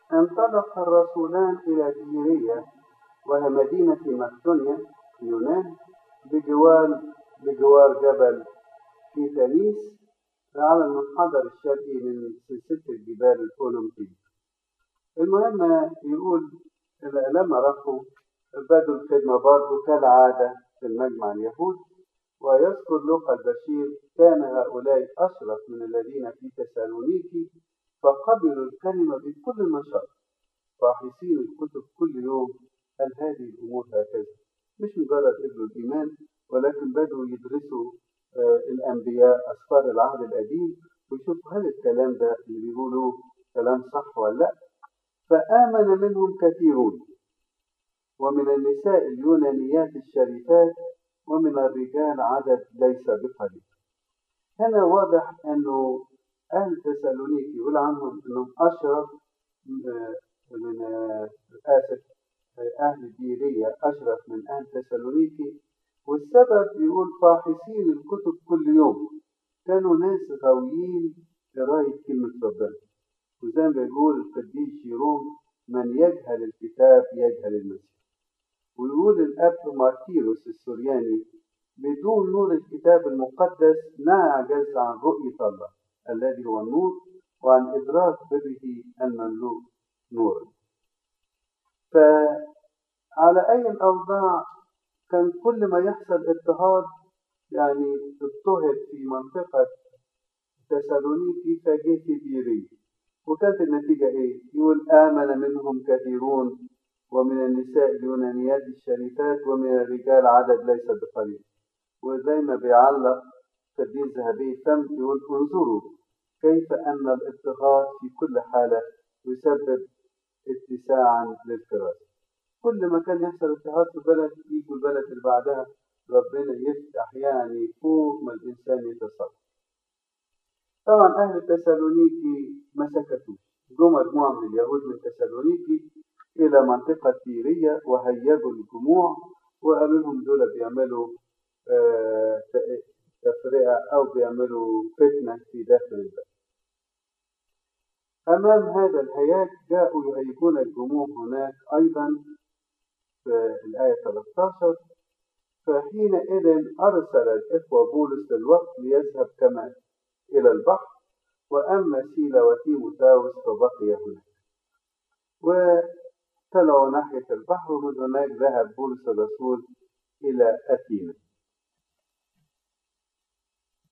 انطلق الرسولان إلى بيرية، وهي مدينة في مقدونيا في اليونان، بجوار جبل كيتانيس على المنحدر الشرقي من سلسلة الجبال الأولمبية. المهم يقول لما راحوا بدوا الخدمة برضه كالعادة في المجمع اليهود. ويذكر لوقا البشير: كان هؤلاء أشرف من الذين في تسالونيكي فقبلوا الكلمة بكل نشاط باحثين الكتب كل يوم. هل هذه الأمور هكذا؟ مش مجرد قبلوا الإيمان، ولكن بدوا يدرسوا الأنبياء أسفار العهد القديم ويشوفوا هل الكلام ده اللي بيقولوه كلام صح ولا لا. فآمن منهم كثيرون، ومن النساء اليونانيات الشريفات، ومن الرجال عدد ليس بقليل. هنا واضح أنه أهل تسالونيكي يقول عنهم أنهم أشرف من أهل بيرية أشرف من أهل تسالونيكي. والسبب يقول فاحصين الكتب كل يوم، كانوا ناس غاويين قراية كلمة ربنا. وزي ما بيقول القديس جيروم: من يجهل الكتاب يجهل المسيح. ويقول الأب مارتيروس السورياني: بدون نور الكتاب المقدس نعجز عن رؤية الله الذي هو النور، وعن إدراك بره المملوء نورا. فعلى أي الأوضاع كان كل ما يحصل اضطهاد، يعني اضطهد في منطقة تسالونيكي فجه في بيرية. وكانت النتيجة إيه؟ يقول آمن منهم كثيرون، ومن النساء اليونانيات الشريفات، ومن الرجال عدد ليس بقليل. وزي ما بيعلق قديس ذهبي فم يقول: انظروا كيف أن الاضطهاد في كل حالة يسبب اتساعا للكراسة. كل ما كان يحصل اضطهاد في بلد يجي البلد اللي بعدها ربنا يفتح يعني فوق ما الإنسان يتصور. طبعا أهل تسالونيكي ما سكتوش، جو مجموعة من اليهود من تسالونيكي إلى منطقة بيرية وهيجوا الجموع وقالوا لهم دول بيعملوا تفرقة أو بيعملوا فتنة في داخل البلد. أمام هذا الهياج جاءوا يهيجون الجموع هناك أيضا في الآية 13: فحينئذ أرسل الإخوة بولس للوقت ليذهب كما إلى البحر، وأما سيلا وتيموثاوس فبقي هناك. وطلعوا ناحية البحر، ومن هناك ذهب بولس الرسول إلى أثينا.